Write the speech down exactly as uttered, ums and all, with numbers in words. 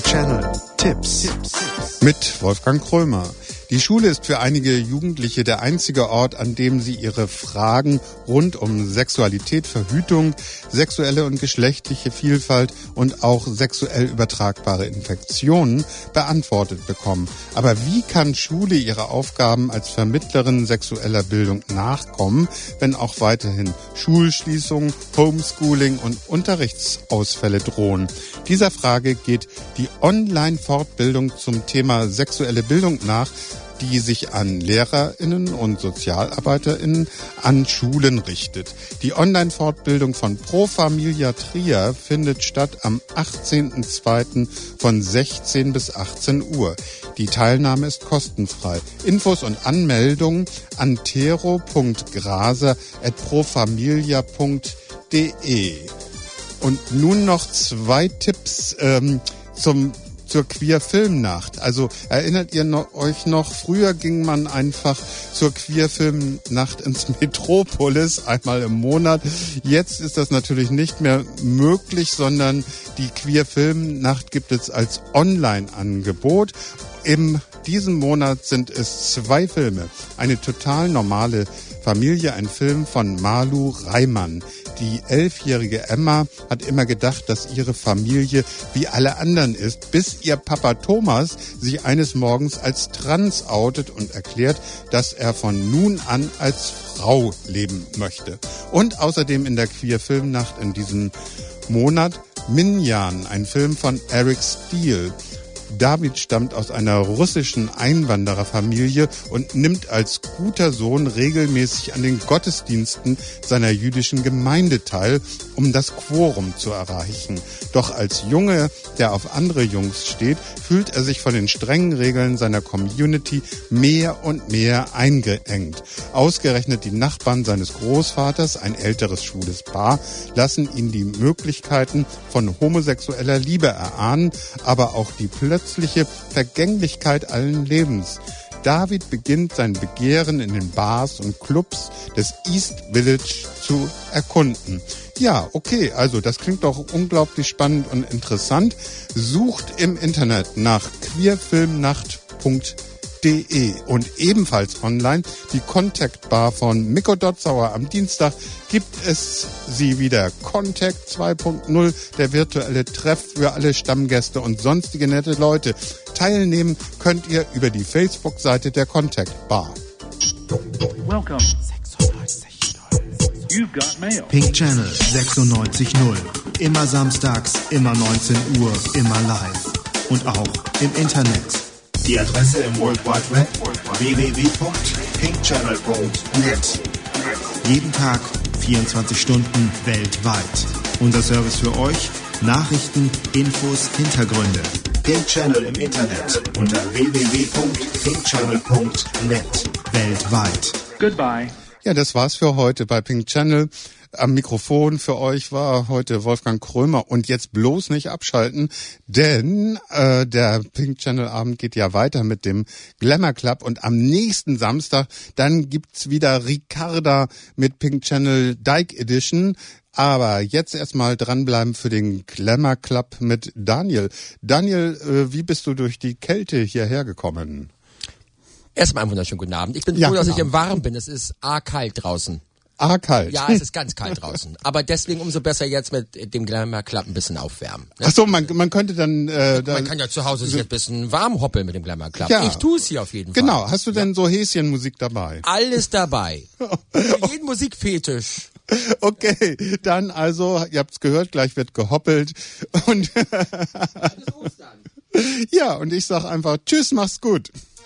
Channel Tipps mit Wolfgang Krömer. Die Schule ist für einige Jugendliche der einzige Ort, an dem sie ihre Fragen rund um Sexualität, Verhütung, sexuelle und geschlechtliche Vielfalt und auch sexuell übertragbare Infektionen beantwortet bekommen. Aber wie kann Schule ihre Aufgaben als Vermittlerin sexueller Bildung nachkommen, wenn auch weiterhin Schulschließungen, Homeschooling und Unterrichtsausfälle drohen? Dieser Frage geht die Online-Fortbildung zum Thema sexuelle Bildung nach, die sich an LehrerInnen und SozialarbeiterInnen an Schulen richtet. Die Online-Fortbildung von Pro Familia Trier findet statt am achtzehnten zweiten von sechzehn bis achtzehn Uhr. Die Teilnahme ist kostenfrei. Infos und Anmeldungen an tero punkt graser at profamilia punkt de. Und nun noch zwei Tipps ähm, zum zur Queer-Filmnacht. Also erinnert ihr noch, euch noch, früher ging man einfach zur Queer-Filmnacht ins Metropolis, einmal im Monat. Jetzt ist das natürlich nicht mehr möglich, sondern die Queer-Filmnacht gibt es als Online-Angebot. In diesem Monat sind es zwei Filme. Eine total normale Familie, ein Film von Malu Reimann. Die elfjährige Emma hat immer gedacht, dass ihre Familie wie alle anderen ist, bis ihr Papa Thomas sich eines Morgens als trans outet und erklärt, dass er von nun an als Frau leben möchte. Und außerdem in der Queer-Filmnacht in diesem Monat Minjan, ein Film von Eric Steele. David stammt aus einer russischen Einwandererfamilie und nimmt als guter Sohn regelmäßig an den Gottesdiensten seiner jüdischen Gemeinde teil, um das Quorum zu erreichen. Doch als Junge, der auf andere Jungs steht, fühlt er sich von den strengen Regeln seiner Community mehr und mehr eingeengt. Ausgerechnet die Nachbarn seines Großvaters, ein älteres schwules Paar, lassen ihn die Möglichkeiten von homosexueller Liebe erahnen, aber auch die plötzliche Vergänglichkeit allen Lebens. David beginnt sein Begehren in den Bars und Clubs des East Village zu erkunden. Ja, okay, also das klingt doch unglaublich spannend und interessant. Sucht im Internet nach queerfilmnacht punkt de und ebenfalls online die Contact Bar von Mikko Dotzauer. Am Dienstag gibt es sie wieder. Contact zwei punkt null, der virtuelle Treff für alle Stammgäste und sonstige nette Leute. Teilnehmen könnt ihr über die Facebook-Seite der Contact Bar. Welcome. You've got mail. Pink Channel sechsundneunzig null. Immer samstags, immer neunzehn Uhr, immer live. Und auch im Internet. Die Adresse im World Wide Web w w w punkt pink channel punkt net. Jeden Tag, vierundzwanzig Stunden weltweit. Unser Service für euch: Nachrichten, Infos, Hintergründe. Pink Channel im Internet unter w w w punkt pink channel punkt net. Weltweit. Goodbye. Ja, das war's für heute bei Pink Channel. Am Mikrofon für euch war heute Wolfgang Krömer und jetzt bloß nicht abschalten, denn äh, der Pink Channel Abend geht ja weiter mit dem Glamour Club und am nächsten Samstag dann gibt's wieder Ricarda mit Pink Channel Dyke Edition. Aber jetzt erstmal dranbleiben für den Glamour Club mit Daniel. Daniel, äh, wie bist du durch die Kälte hierher gekommen? Erstmal einen wunderschönen guten Abend. Ich bin Ja, froh, dass ich genau. im Warmen bin. Es ist arg-kalt draußen. Ah, kalt. Ja, es ist ganz kalt draußen. Aber deswegen umso besser jetzt mit dem Glamour Club ein bisschen aufwärmen. Ne? Ach so, man, man könnte dann... Äh, da, Man kann ja zu Hause sich ein bisschen warm hoppeln mit dem Glamour Club. Ja. Ich tue es hier auf jeden Fall. Genau, hast du denn so Häschenmusik dabei? Alles dabei. Für jeden Musikfetisch. Okay, dann also, ihr habt's gehört, gleich wird gehoppelt. Und ja, und ich sag einfach, tschüss, mach's gut.